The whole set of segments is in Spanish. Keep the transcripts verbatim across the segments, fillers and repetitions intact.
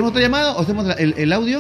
¿Hacemos otra llamada o hacemos el, el audio?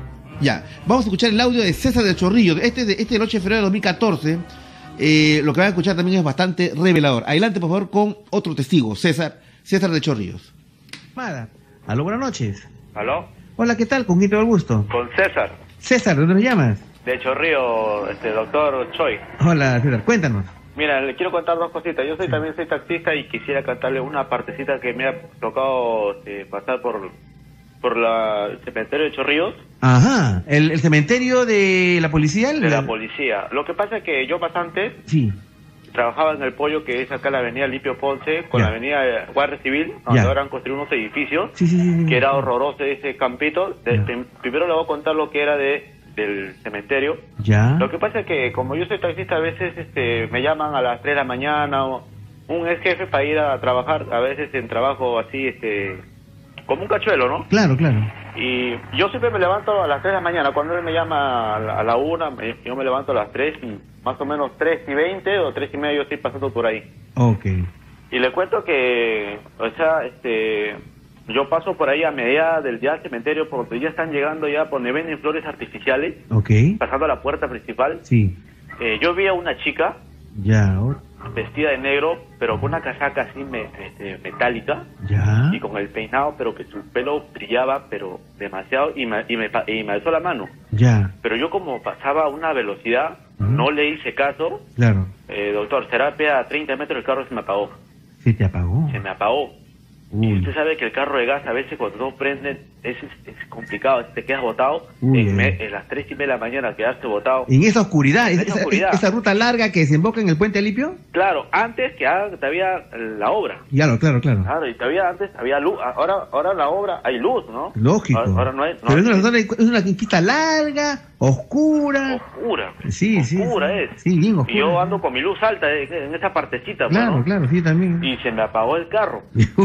Ya, vamos a escuchar el audio de César de Chorrillos. Este de este del ocho de febrero de dos mil catorce. Eh, lo que van a escuchar también es bastante revelador. Adelante, por favor, con otro testigo, César, César de Chorrillos. Mada. Aló, buenas noches. ¿Aló? Hola, ¿qué tal? ¿Con quién te el gusto? Con César. César, ¿de dónde me llamas? De Chorrillo, este, doctor Choi. Hola, César, cuéntanos. Mira, le quiero contar dos cositas. Yo soy también soy taxista y quisiera cantarle una partecita que me ha tocado este, pasar por por la, el cementerio de Chorrillos. Ajá, ¿El, el cementerio de la policía? De la policía. Lo que pasa es que yo bastante Sí. trabajaba en el Pollo, que es acá la avenida Lipio Ponce, con Ya. la avenida Guardia Civil, donde Ya. ahora han construido unos edificios, Sí, sí, sí, sí. que era horroroso ese campito. De- Ya. de- primero le voy a contar lo que era de del cementerio. Ya. Lo que pasa es que como yo soy taxista, a veces este me llaman a las tres de la mañana, o un ex jefe para ir a trabajar, a veces en trabajo así, este como un cachuelo, ¿no? Claro, claro. Y yo siempre me levanto a las tres de la mañana. Cuando él me llama a la, a la una, me- yo me levanto a las tres y más o menos tres y veinte o tres y media yo estoy pasando por ahí. Ok. Y le cuento que, o sea, este, yo paso por ahí a medida del día al cementerio, porque ya están llegando ya por donde venden flores artificiales, Ok. pasando a la puerta principal. Sí. Eh, yo vi a una chica Ya. o- vestida de negro, pero con una casaca así me- este, metálica. Ya. Y con el peinado, pero que su pelo brillaba, pero demasiado, y me, y me, pa- y me alzó la mano. Ya. Pero yo como pasaba a una velocidad, Ujú. no le hice caso. Claro. Eh, doctor, terapia a treinta metros el carro se me apagó. Se te apagó. Se me apagó. Y Uy. usted sabe que el carro de gas a veces cuando no prende es, es, es complicado, te quedas botado. Uy, en, me- eh. en las tres y media de la mañana quedaste botado. En esa oscuridad, En esa, esa esa- oscuridad. esa ruta larga que desemboca en el puente Alipio. Claro, antes que haga- todavía la obra. Claro, claro, claro. Claro, y todavía antes había luz. Ahora ahora en la obra hay luz, ¿no? Lógico. Ahora, ahora no hay. No Pero es hay- una, zona- es una pista larga, oscura. Oscura. Sí, sí. Oscura sí. es. Sí, bien oscura. Y yo ando con mi luz alta eh, en esa partecita, pues, Claro, ¿no? claro, sí, también. Y se me apagó el carro.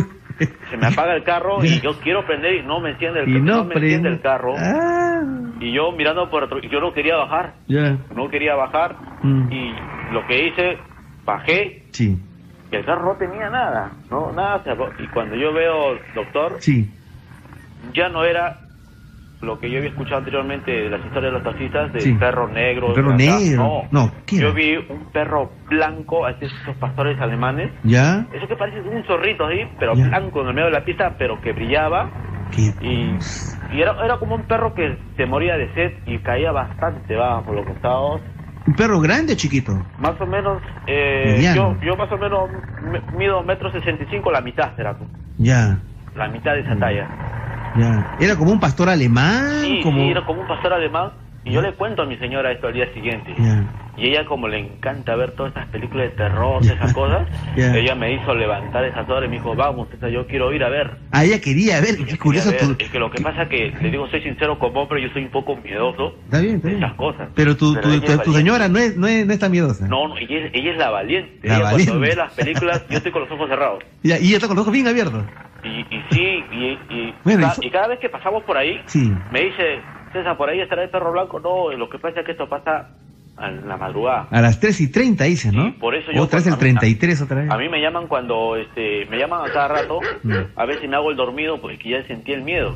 Se me apaga el carro y yo quiero prender y no me enciende el, Y no, no me enciende prende. el carro. Ah, Y yo mirando por otro, y yo no quería bajar, ya. no quería bajar. Mm. Y lo que hice, bajé, Sí, y el carro no tenía nada, no, nada. se apagó. Y cuando yo veo, doctor, sí. ya no era lo que yo había escuchado anteriormente de las historias de los taxistas, del Sí. perro negro. El perro de acá. negro. No, No, ¿qué yo era? vi un perro blanco, así esos pastores alemanes. ¿Ya? Eso que parece un zorrito así, pero Ya. blanco en el medio de la pista, pero que brillaba. ¿Qué? Y, y era, era como un perro que se moría de sed y caía bastante bajo por los costados. ¿Un perro grande o chiquito? Más o menos, eh, Mediano. yo, yo más o menos me- mido metro sesenta y cinco, la mitad será, pues, Ya, la mitad de esa talla. ya. ¿Era como un pastor alemán? Sí, como... sí, era como un pastor alemán. Y yo le cuento a mi señora esto al día siguiente. Ya. Y ella, como le encanta ver todas estas películas de terror, Ya. esas cosas, Ya. ella me hizo levantar esas horas y me dijo, vamos, César, yo quiero ir a ver. Ah, ella quería ver, qué Yo curioso. quería ver. tu- Es que lo que pasa que, le digo, soy sincero como hombre, yo soy un poco miedoso Está bien, está de bien. esas cosas. Pero tu, Pero tu, ella tu, es tu valiente. señora no es, no es, no es tan miedosa. No, no, ella es, ella es la valiente. La ella valiente. cuando ve las películas, yo estoy con los ojos cerrados. Ya, y ella está con los ojos bien abiertos. Y, y sí, y, y, Bueno, ca- y fu- y cada vez que pasamos por ahí, Sí. me dice, César, por ahí estará el perro blanco. No, lo que pasa es que esto pasa a la madrugada. A las tres y treinta dice, ¿no? Sí, por eso yo- Otra vez el a mí- treinta y tres otra vez. A mí me llaman cuando, este, me llaman a cada rato, Mm. a ver si me hago el dormido, porque ya sentí el miedo.